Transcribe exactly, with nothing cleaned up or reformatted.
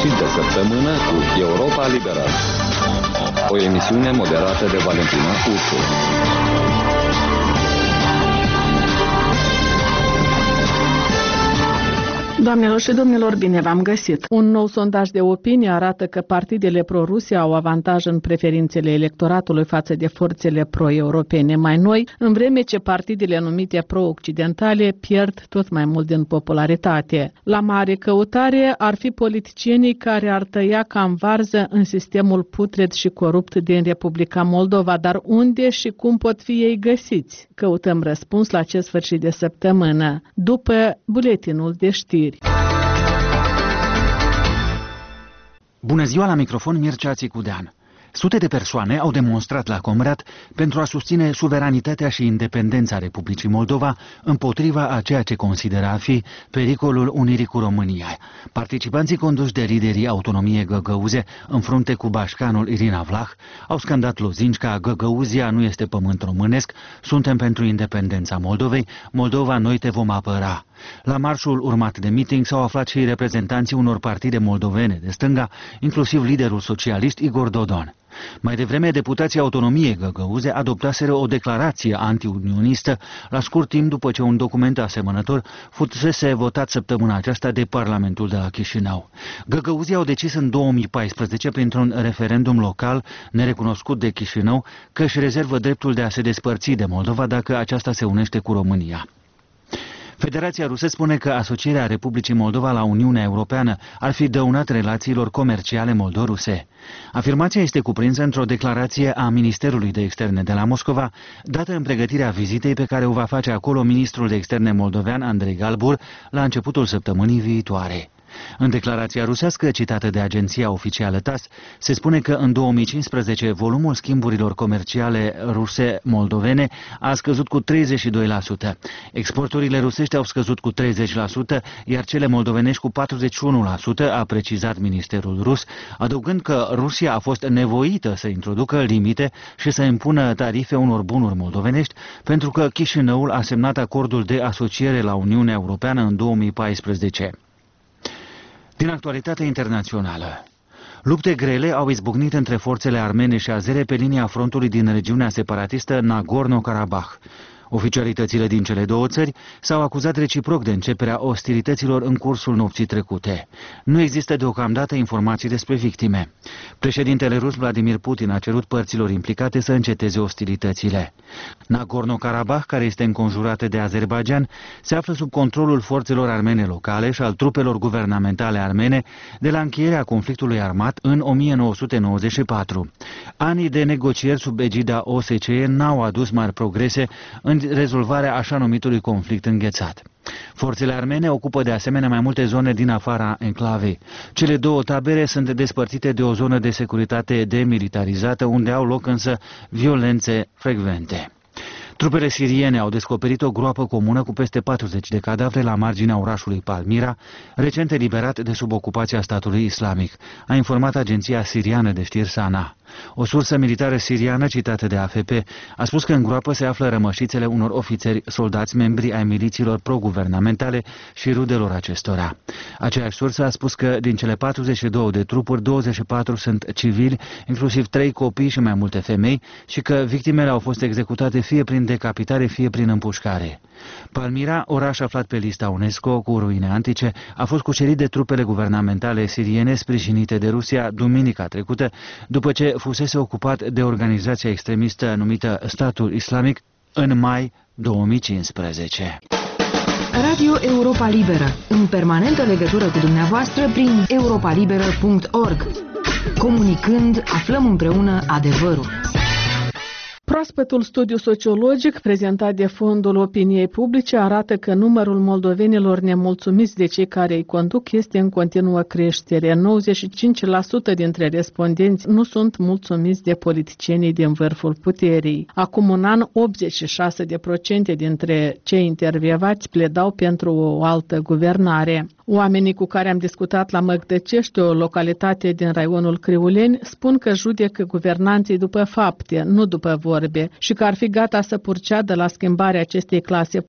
sfârșit de săptămână cu Europa Liberă. O emisiune moderată de Valentina Ursu. Doamnelor și domnilor, bine v-am găsit! Un nou sondaj de opinie arată că partidele pro-Rusie au avantaj în preferințele electoratului față de forțele pro-europene mai noi, în vreme ce partidele numite pro-occidentale pierd tot mai mult din popularitate. La mare căutare ar fi politicienii care ar tăia ca în varză în sistemul putred și corupt din Republica Moldova, dar unde și cum pot fi ei găsiți? Căutăm răspuns la acest sfârșit de săptămână, după buletinul de știri. Bună ziua, la microfon Mircea Țicudean. Sute de persoane au demonstrat la Comrat pentru a susține suveranitatea și independența Republicii Moldova împotriva a ceea ce consideră a fi pericolul unirii cu România. Participanții conduși de liderii autonomiei găgăuze în frunte cu bașcanul Irina Vlah au scandat lozinci ca Găgăuzia nu este pământ românesc, suntem pentru independența Moldovei, Moldova noi te vom apăra. La marșul urmat de meeting s-au aflat și reprezentanții unor partide moldovene de stânga, inclusiv liderul socialist Igor Dodon. Mai devreme, deputații autonomiei găgăuze adoptaseră o declarație antiunionistă la scurt timp după ce un document asemănător fusese votat săptămâna aceasta de Parlamentul de la Chișinău. Găgăuzii au decis în două mii paisprezece, printr-un referendum local nerecunoscut de Chișinău, că își rezervă dreptul de a se despărți de Moldova dacă aceasta se unește cu România. Federația Rusă spune că asocierea Republicii Moldova la Uniunea Europeană ar fi dăunat relațiilor comerciale moldo-ruse. Afirmația este cuprinsă într-o declarație a Ministerului de Externe de la Moscova, dată în pregătirea vizitei pe care o va face acolo ministrul de externe moldovean Andrei Galbur la începutul săptămânii viitoare. În declarația rusească citată de agenția oficială TASS, se spune că în două mii cincisprezece volumul schimburilor comerciale ruse-moldovene a scăzut cu treizeci și doi la sută. Exporturile rusești au scăzut cu treizeci la sută, iar cele moldovenești cu patruzeci și unu la sută, a precizat ministerul rus, adăugând că Rusia a fost nevoită să introducă limite și să impună tarife unor bunuri moldovenești, pentru că Chișinăul a semnat acordul de asociere la Uniunea Europeană în două mii paisprezece. Din actualitatea internațională. Lupte grele au izbucnit între forțele armene și azere pe linia frontului din regiunea separatistă Nagorno-Karabakh. Oficialitățile din cele două țări s-au acuzat reciproc de începerea ostilităților în cursul nopții trecute. Nu există deocamdată informații despre victime. Președintele rus Vladimir Putin a cerut părților implicate să înceteze ostilitățile. Nagorno-Karabakh, care este înconjurată de Azerbaidjan, se află sub controlul forțelor armene locale și al trupelor guvernamentale armene de la încheierea conflictului armat în o mie nouă sute nouăzeci și patru. Anii de negocieri sub egida O S C E n-au adus mari progrese în rezolvarea așa numitului conflict înghețat. Forțele armene ocupă de asemenea mai multe zone din afara enclavei. Cele două tabere sunt despărțite de o zonă de securitate demilitarizată, unde au loc însă violențe frecvente. Trupele siriene au descoperit o groapă comună cu peste patruzeci de cadavre la marginea orașului Palmira, recent eliberat de sub ocupația statului islamic, a informat agenția siriană de știri SANA. O sursă militară siriană citată de A F P a spus că în groapă se află rămășițele unor ofițeri soldați membri ai milițiilor pro-guvernamentale și rudelor acestora. Aceeași sursă a spus că din cele patruzeci și două de trupuri, douăzeci și patru sunt civili, inclusiv trei copii și mai multe femei, și că victimele au fost executate fie prin decapitare, fie prin împușcare. Palmira, oraș aflat pe lista UNESCO cu ruine antice, a fost cucerit de trupele guvernamentale siriene sprijinite de Rusia duminica trecută, după ce fusese ocupat de organizația extremistă numită Statul Islamic în mai două mii cincisprezece. Radio Europa Liberă, în permanentă legătură cu dumneavoastră prin europa liberă punct org. Comunicând, aflăm împreună adevărul. Proaspătul studiu sociologic prezentat de Fondul Opiniei Publice arată că numărul moldovenilor nemulțumiți de cei care îi conduc este în continuă creștere. nouăzeci și cinci la sută dintre respondenți nu sunt mulțumiți de politicienii din vârful puterii. Acum un an, optzeci și șase la sută dintre cei intervievați pledau pentru o altă guvernare. Oamenii cu care am discutat la Măgdăcești, o localitate din raionul Criuleni, spun că judecă guvernanții după fapte, nu după vorbe, și că ar fi gata să purceadă la schimbarea acestei clase